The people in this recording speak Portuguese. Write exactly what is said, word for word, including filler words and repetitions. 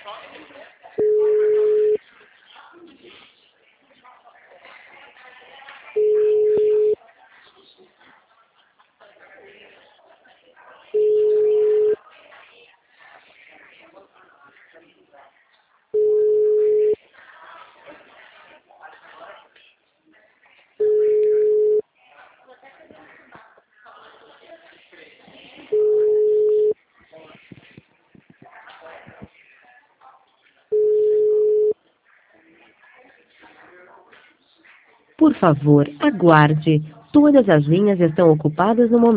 Por favor, aguarde. Todas as linhas estão ocupadas no momento.